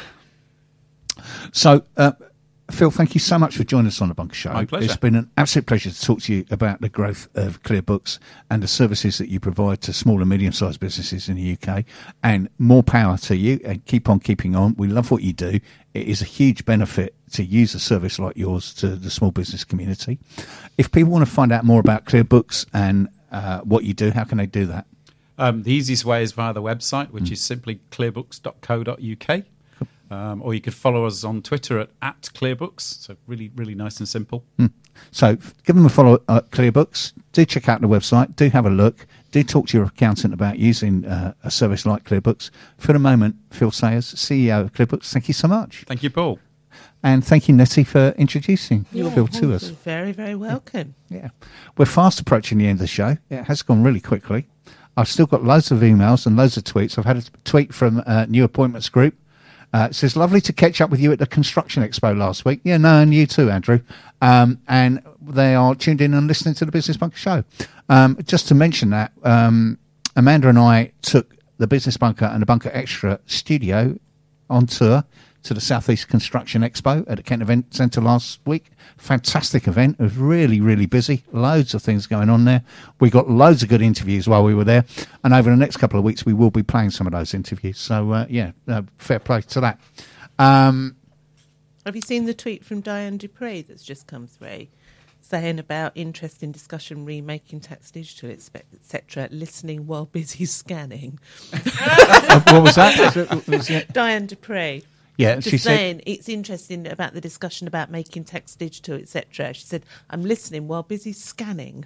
so, uh, Phil, thank you so much for joining us on the Bunker Show. My pleasure. It's been an absolute pleasure to talk to you about the growth of ClearBooks and the services that you provide to small and medium-sized businesses in the U K. And more power to you, and keep on keeping on. We love what you do. It is a huge benefit to use a service like yours to the small business community. If people want to find out more about ClearBooks and uh, what you do, how can they do that? Um, the easiest way is via the website, which mm. is simply clearbooks dot co dot uk. Um, or you could follow us on Twitter at, at clearbooks. So really, really nice and simple. Mm. So give them a follow at Clearbooks. Do check out the website. Do have a look. Do talk to your accountant about using uh, a service like Clearbooks. For the moment, Phil Sayers, C E O of Clearbooks, thank you so much. Thank you, Paul. And thank you, Nettie, for introducing yeah, Phil to us. You're very, very welcome. Yeah. yeah. We're fast approaching the end of the show. It has gone really quickly. I've still got loads of emails and loads of tweets. I've had a tweet from uh, New Appointments Group. Uh, it says, lovely to catch up with you at the Construction Expo last week. Yeah, no, and you too, Andrew. Um, and they are tuned in and listening to the Business Bunker show. Um, just to mention that, um, Amanda and I took the Business Bunker and the Bunker Extra studio on tour to the Southeast Construction Expo at the Kent Event Centre last week. Fantastic event. It was really, really busy. Loads of things going on there. We got loads of good interviews while we were there. And over the next couple of weeks, we will be playing some of those interviews. So, uh, yeah, uh, fair play to that. Um, Have you seen the tweet from Diane Dupre that's just come through? Saying about interesting discussion, remaking tax digital, et cetera, listening while busy scanning. uh, what was that? Was it, was it? Diane Dupre. Yeah, just she saying said, it's interesting about the discussion about making text digital, et cetera. She said, "I'm listening while busy scanning."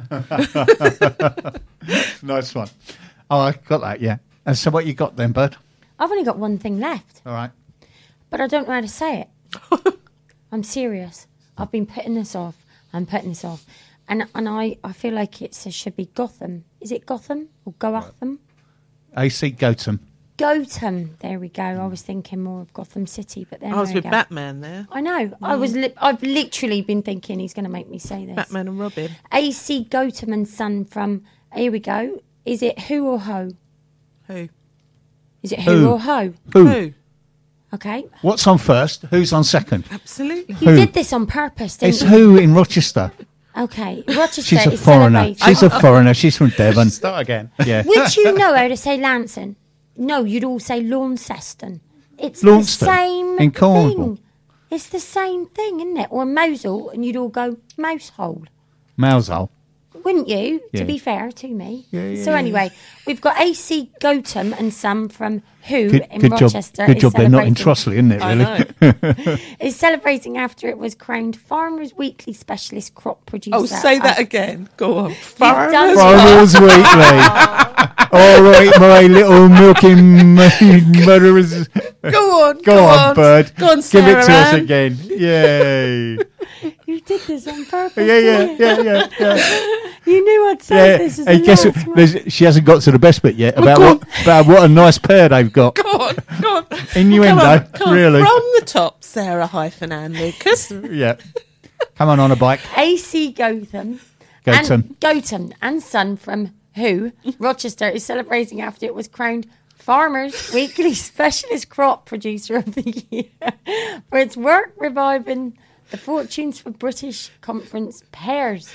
Nice one. Oh, I got that. Yeah. And so, what you got then, Bud? I've only got one thing left. All right. But I don't know how to say it. I'm serious. I've been putting this off. I'm putting this off, and and I, I feel like it should be Gotham. Is it Gotham or Gotham? A C Gotham. Gotham. There we go. I was thinking more of Gotham City, but then I was there with go. Batman there. I know. Mm. I was. Li- I've literally been thinking he's going to make me say this. Batman and Robin. A C Gotham and Son from. Here we go. Is it who or ho? Who? Is it who, who? or ho? Who? Who? Okay. What's on first? Who's on second? Absolutely. He who? did this on purpose, didn't It's he? who in Rochester. Okay. Rochester She's a is foreigner. celebrating. She's a foreigner. She's from Devon. Start again. Yeah. Would you know how to say Lanson? No, you'd all say Launceston. It's Launceston, the same in Cornwall. thing. It's the same thing, isn't it? Or Mosul, and you'd all go Mousehole. Mousehole. Wouldn't you? Yeah. To be fair to me. Yeah, yeah, so yeah. anyway, we've got A C Gotham and Sam from Who Good, in good Rochester. job. Good is job. They're not in celebrating- Trossley, isn't it? I Really. know. Is celebrating after it was crowned Farmers Weekly Specialist Crop Producer. Oh, say that of- again. Go on. done Farmers. Farmers Weekly. All right, my little milking murderers. Go on. Go, on, Bird. Go on, Give Sarah it to us Ann. again. Yay. You did this on purpose. yeah, yeah, didn't you? yeah, yeah, yeah. You knew I'd say yeah. this. As Hey, a guess last what? one. There's- She hasn't got to the best bit yet about go what, about what a nice pair they've got. Go on. Go on. Innuendo, Come on, come on. really. From the top, Sarah hyphen Ann Lucas. Yeah. Come on on a bike. A C Gotham. Gotham. And Gotham and Son from Who, Rochester, is celebrating after it was crowned Farmers Weekly Specialist Crop Producer of the Year for its work reviving the fortunes for British Conference pears.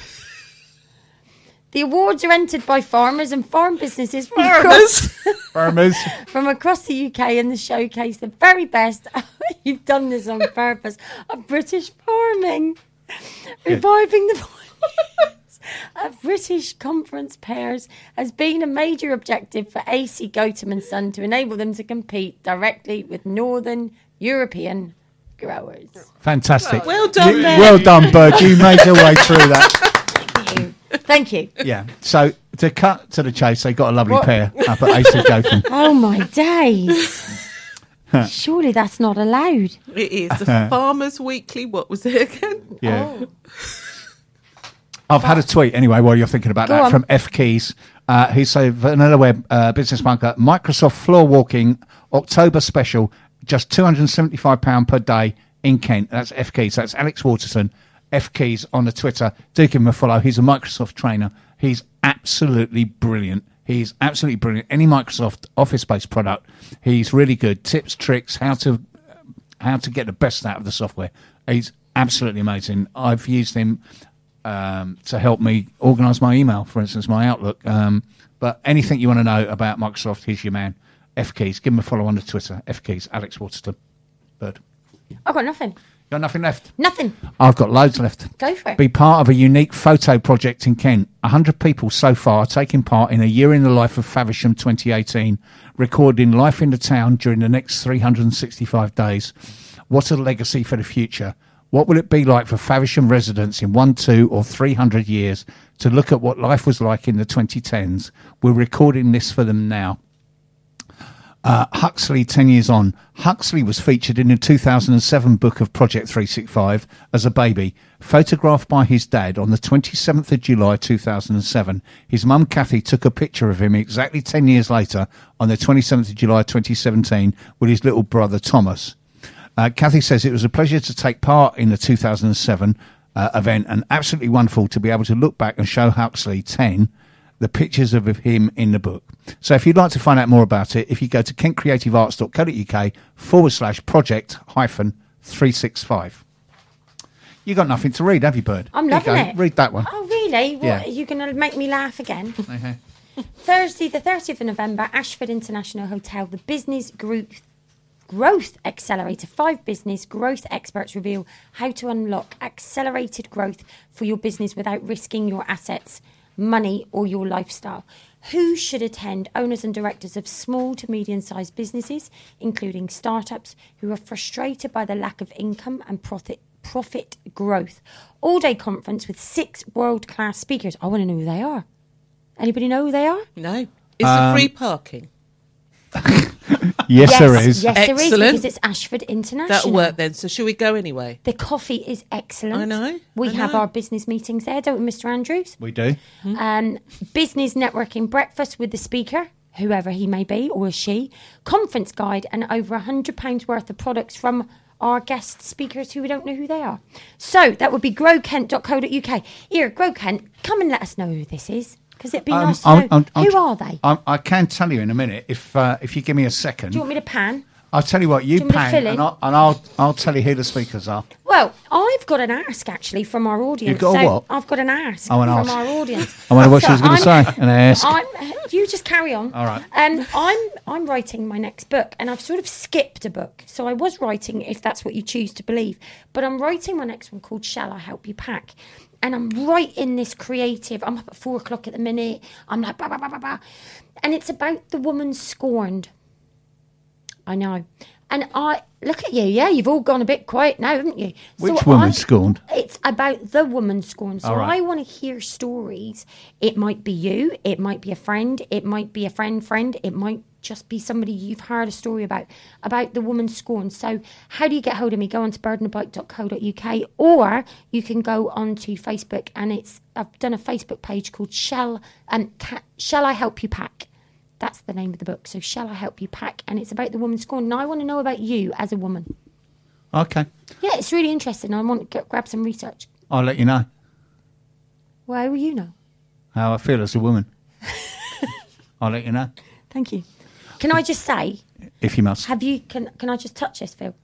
The awards are entered by farmers and farm businesses from across, Farmers. from across the U K, and the showcase the very best. You've done this on purpose of British farming, reviving the fortunes of British Conference pears has been a major objective for A C Gotham and Son to enable them to compete directly with Northern European growers. Fantastic. Well done, You- Ben. Well done, Bird. You made your way through that. Thank you. Thank you. Yeah. So to cut to the chase, they got a lovely What? pair up at A C Gotham. Oh my days. Surely that's not allowed. It is the Farmers Weekly. What was it again? Yeah. Oh. I've had a tweet anyway while you're thinking about Go that on. from F Keys. Uh, he said, Vanilla Web uh, Business Bunker, Microsoft floor walking October special, just two hundred seventy-five pounds per day in Kent. That's F Keys. That's Alex Waterton. F Keys on the Twitter. Do give him a follow. He's a Microsoft trainer. He's absolutely brilliant. He's absolutely brilliant. Any Microsoft Office-based product, he's really good. Tips, tricks, how to how to get the best out of the software. He's absolutely amazing. I've used him um, to help me organise my email, for instance, my Outlook. Um, but anything you want to know about Microsoft, he's your man. F Keys. Give him a follow on the Twitter. F Keys. Alex Waterton. Bird. I've got nothing. Got nothing left? Nothing. I've got loads left. Go for it. Be part of a unique photo project in Kent. one hundred people so far taking part in a year in the life of Faversham twenty eighteen, recording life in the town during the next three hundred sixty-five days. What a legacy for the future. What will it be like for Faversham residents in one, two or three hundred years to look at what life was like in the twenty tens? We're recording this for them now. Uh, Huxley, ten years on. Huxley was featured in the two thousand seven book of Project three sixty-five as a baby, photographed by his dad on the twenty-seventh of July two thousand seven. His mum Kathy took a picture of him exactly ten years later on the twenty-seventh of July twenty seventeen with his little brother Thomas. Uh, Kathy says it was a pleasure to take part in the two thousand seven uh, event and absolutely wonderful to be able to look back and show Huxley, ten, the pictures of him in the book. So if you'd like to find out more about it, if you go to kentcreativearts.co.uk forward slash project hyphen 365. You got nothing to read, have you, Bird? I'm Here you loving go. it. Read that one. Oh, really? What, Yeah. are you going to make me laugh again? Okay. Thursday, the thirtieth of November, Ashford International Hotel, the Business Group Growth Accelerator. Five business growth experts reveal how to unlock accelerated growth for your business without risking your assets, money or your lifestyle. Who should attend? Owners and directors of small to medium-sized businesses, including startups, who are frustrated by the lack of income and profit profit growth. All-day conference with six world-class speakers. I want to know who they are. Anybody know who they are? No. Is there free parking? Yes, there is. Yes, there is, Excellent. because it's Ashford International. That'll work then. So shall we go anyway? The coffee is excellent. I know, We I have know. our business meetings there, don't we, Mister Andrews? We do. Um, business networking breakfast with the speaker, whoever he may be or she, conference guide, and over one hundred pounds worth of products from our guest speakers who we don't know who they are. So that would be grow kent dot co dot uk. Here, Grow Kent, come and let us know who this is, because it'd be Um, nice to I'm- know. I'm- I'm- who are they? I, I can tell you in a minute if uh, if you give me a second. Do you want me to pan? I'll tell you what, you Do you want me to pan, fill in? and, I'll, and I'll I'll tell you who the speakers are. Well, I've got an ask actually from our audience. You've got a so what? I've got an ask Oh, an from ask. our audience. I wonder what So she was going to I'm- say. An ask. I'm, you just carry on. All right. Um, I'm I'm writing my next book, and I've sort of skipped a book. So I was writing, if that's what you choose to believe, but I'm writing my next one called "Shall I Help You Pack?" And I'm right in this creative. I'm up at four o'clock at the minute. I'm like, bah, bah, bah, bah, bah. And it's about the woman scorned. I know. And I look at you, yeah, you've all gone a bit quiet now, haven't you? Which woman I- scorned? It's about the woman scorned. So All right. I want to hear stories. It might be you, it might be a friend, it might be a friend friend, it might just be somebody you've heard a story about, about the woman scorned. So how do you get hold of me? Go on to bird and a bike dot co dot uk, or you can go onto Facebook, and it's I've done a Facebook page called Shall um, Ca- Shall I Help You Pack? That's the name of the book. So Shall I Help You Pack? And it's about the woman scorned. And I want to know about you as a woman. Okay, Yeah, it's really interesting. I want to get, grab some research. I'll let you know Well, how will you know? how I feel as a woman. I'll let you know Thank you. Can I just say, if you must. have you, can can I just touch this, Phil?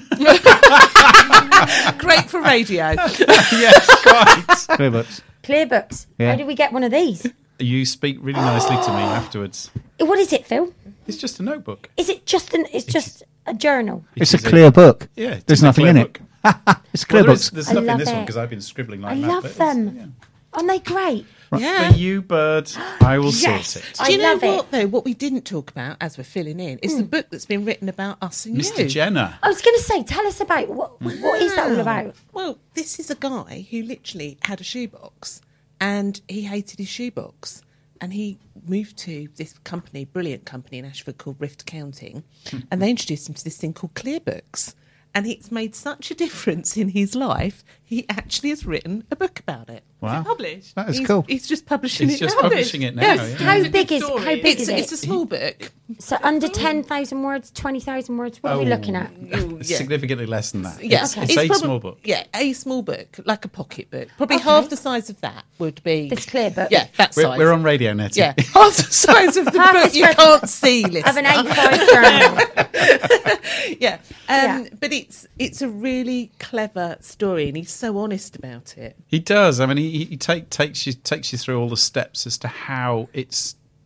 Great for radio. Yes, quite. Clear books. Clear books. Yeah. How do we get one of these? You speak really nicely to me afterwards. What is it, Phil? It's just a notebook. Is it just an, it's just a journal? It's a is clear book. Yeah, it there's is a nothing clear in it. book. It's clear Well, there books. is, there's I nothing in love this one it. because I've been scribbling like I mad, love but it's- them. yeah. Aren't they great? Right, Yeah. for you, Bird, I will Yes. sort it. I Do you know love it. what, though? What we didn't talk about as we're filling in is the book that's been written about us and Mister you. Jenner. I was going to say, tell us about, what what is that all about? Well, this is a guy who literally had a shoebox and he hated his shoebox. And he moved to this company, brilliant company in Ashford called Rift Accounting, and they introduced him to this thing called Clearbooks. And it's made such a difference in his life, he actually has written a book about it. Wow. Published. That is he's, cool. He's just publishing He's it just now. publishing it now. Yes. yeah. How It's a big good is story. how big It's, is it's it? a small book. So under ten thousand words, twenty thousand words. What are we Oh. looking at? It's Yeah. significantly less than that. Yeah, It's, Okay. it's a probab- small book. Yeah, a small book, like a pocket book. Probably Okay. half the size of that would be This clear book. Yeah, that We're, size. we're on radio net. Yeah, half the size of the Half book the you size can't see. Of an listener. A five journal. Yeah, um, Yeah. but it's it's a really clever story, and he's so honest about it. He does. I mean, he, he take, takes you takes you through all the steps as to how it's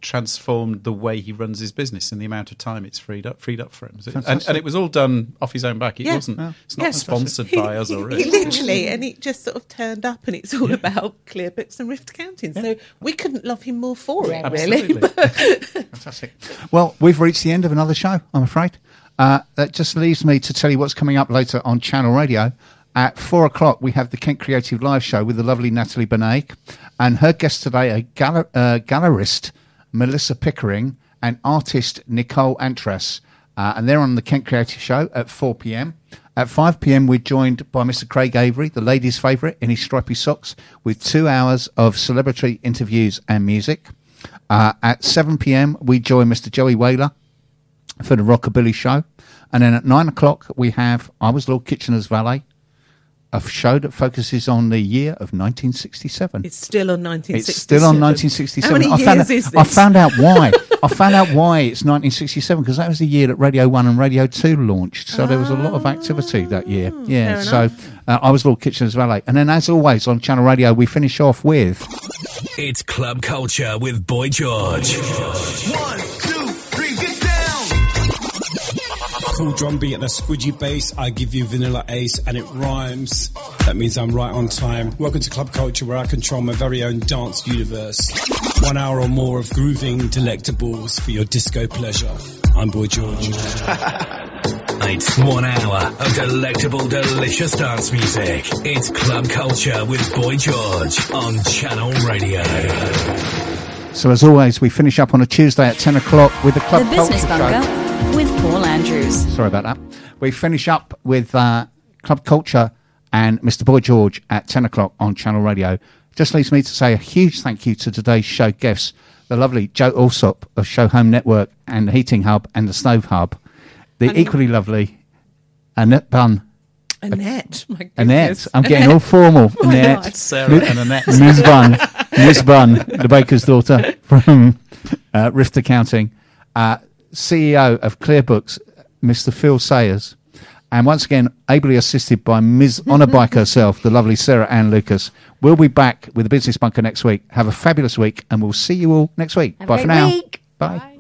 transformed the way he runs his business and the amount of time it's freed up freed up for him. So, and, and it was all done off his own back. It Yeah. wasn't. Yeah. It's not Yeah. sponsored by us or He it. literally, and it just sort of turned up, and it's all about ClearBooks and Rift Accounting. So we couldn't love him more for it, really. Fantastic. Well, we've reached the end of another show, I'm afraid. Uh, that just leaves me to tell you what's coming up later on Channel Radio. At four o'clock, we have the Kent Creative Live Show with the lovely Natalie Benaik, and her guest today, a galler- uh, gallerist, Melissa Pickering, and artist Nicole Antras. Uh, and they're on the Kent Creative Show at four p.m. At five p.m, we're joined by Mister Craig Avery, the ladies' favourite, in his stripy socks, with two hours of celebrity interviews and music. Uh, at seven p.m, we join Mister Joey Whaler for the Rockabilly Show. And then at nine o'clock, we have I Was Lord Kitchener's Valet, a show that focuses on the year of nineteen sixty-seven. It's still on nineteen sixty-seven. It's still on nineteen sixty-seven. How many I found years out, is this? I found out why. I found out why it's nineteen sixty-seven, because that was the year that Radio one and Radio two launched. So there was a lot of activity that year. Yeah. fair So enough. uh, I Was Lord Kitchener's Valet. And then, as always, on Channel Radio, we finish off with It's Club Culture with Boy George. One, two, three, get down! Cool drum beat and a squidgy bass. I give you Vanilla Ace and it rhymes. That means I'm right on time. Welcome to Club Culture, where I control my very own dance universe. One hour or more of grooving delectables for your disco pleasure. I'm Boy George. It's one hour of delectable, delicious dance music. It's Club Culture with Boy George on Channel Radio. So, as always, we finish up on a Tuesday at ten o'clock with the Club The Business Culture Bunker Show. with Paul Andrews. Sorry about that. We finish up with uh, Club Culture and Mister Boy George at ten o'clock on Channel Radio. Just leaves me to say a huge thank you to today's show guests, the lovely Joe Alsop of Show Home Network and the Heating Hub and the Stove Hub, the And- equally lovely Annette Bunn. Annette, my goodness. Annette, I'm getting all formal. Oh my Annette, God. Sarah and Annette. Miz Bunn, Miz Bunn, the baker's daughter from uh, Rift Accounting, uh, C E O of ClearBooks, Mister Phil Sayers, and once again, ably assisted by Miz Honour Bike herself, the lovely Sarah Ann Lucas. We'll be back with the Business Bunker next week. Have a fabulous week, and we'll see you all next week. Have a Bye for great now. week. Bye. Bye.